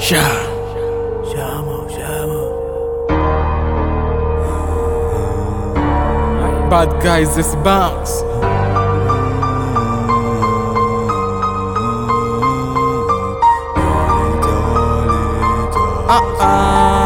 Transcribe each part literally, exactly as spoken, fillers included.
Sha. Shamo, shamo. Bad guys, this bounce. Uh-uh.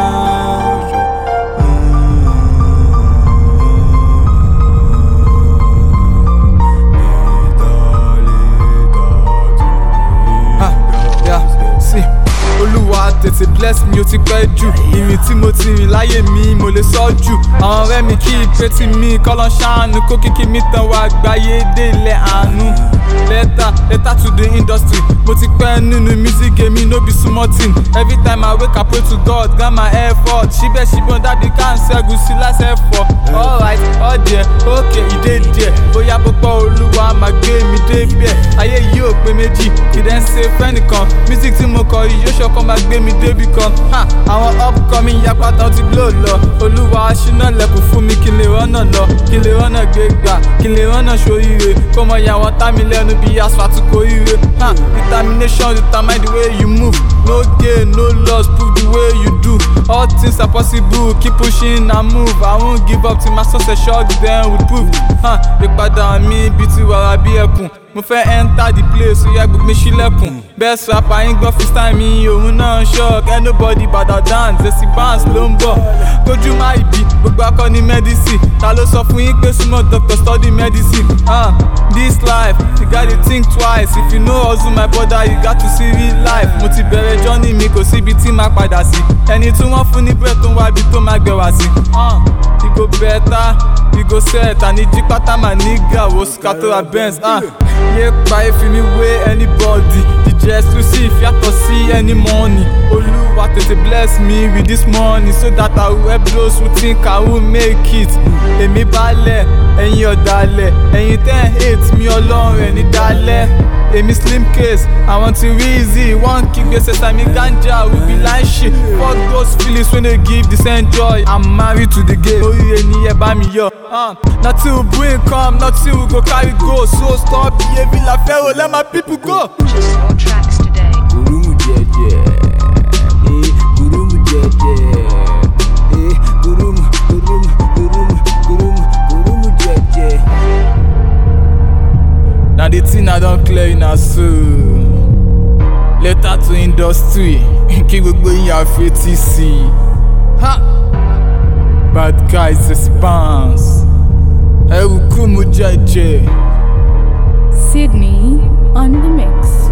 Tètè bless mi ó ti pẹ́ jù ìrìn tí mo ti rìn láyé mi mo lè sọ jù àwọn ọ̀rẹ́ mi kí ìpè tí mi kọ́lọ́ ṣàánú kó kíkí mi tàn wá àgbáyé dé ilẹ̀ àánú. Letter, letter to the industry. Mo ti pẹ́ nínú music game, no be small thing. Every time I wake I pray to God, got my effort. Ṣíbẹ̀ ṣíbọn dàbí káńsẹ̀ gùsì lásẹ̀ fọ̀. Alright, all there, okay, ìdè díẹ̀. Bóyá púpọ̀ olúwa máa gbé mi dé bẹ̀. Ayé yìí ò pé méjì, ìdẹ́ ń ṣe fẹ́nìkan. Music tí mo kọ yìí yóò ṣọkọ máa gbé mi débì kan. Àwọn upcoming yapa tán ti blow lọ. Olúwa aṣínà lẹ̀kùn fún mi kí n lè rọ́nà lọ. Kí n lè rọ́nà gbé gbà, kí n lè rọ́nà ṣoríire. Kó mọ ìyàwó tá mi lẹ́nu bí asphalt kò ire. Determination determine the way you move. No gain, no loss, prove the way you do. All things are possible, keep pushing and move. I won't give up till my success short then will prove. Ìpadà mi bí ti wàrà bí ẹkùn. Mo fẹ́ enter the place, ó yá gbogbo ṣílẹ̀kùn. Best rapper yín gbọ́ freestyle mi, òun náà shock. Ain't nobody bàdà dance, Jesse Barnes ló ń bọ̀. Tójú má ibi, gbogbo akọni medicine. Ta ló sọ fún yín pé súnmọ́ doctor study medicine? Uh, this life, you gotta think twice. If you know hustle my brother, you got to see real life. Mo ti bẹ̀rẹ̀ journey mi, kò síbi tí máa padà sí. Ẹni tí wọ́n fún ní bread tó ń wá ibi tó máa gbé wá sí. Uh, you go better, you go set. Àní jí pátá mà nígà, wo scatter Benz. Uh, yé pa efi mi wé anybody. Jíjẹ exclusive yàtọ̀ sí any money. Olúwa tètè bless me with this money so that I will help those who think I will make it. Èmi balẹ̀, ẹ̀yin ọ̀dàlẹ̀, ẹ̀yin tẹ́ ń hate mi ọlọ́run ẹ̀ ní dalẹ̀. Èmi slim case, àwọn ti Weezy, wọ́n kígbe ṣẹ̀ṣẹ̀ mi ganja, we be like shit. Fuck those feelings when they give the same joy. I'm married to the game, oríire ni ẹ bá mi yọ. Uh, not till we bring come, not till we go carry go. So stop behaving like Pharaoh, let my people go. Purchase your tracks today. Gurumu jeje, eh, gurumu jeje, eh, gurumu, gurumu, gurumu, gurumu, gurumu jeje. Now the thing I don't clear in a soul. Letter to industry, kí gbogbo yín á fetí sí. Ha! Bad guys, this bounce. Eruku mu jeje. Sydney on the mix.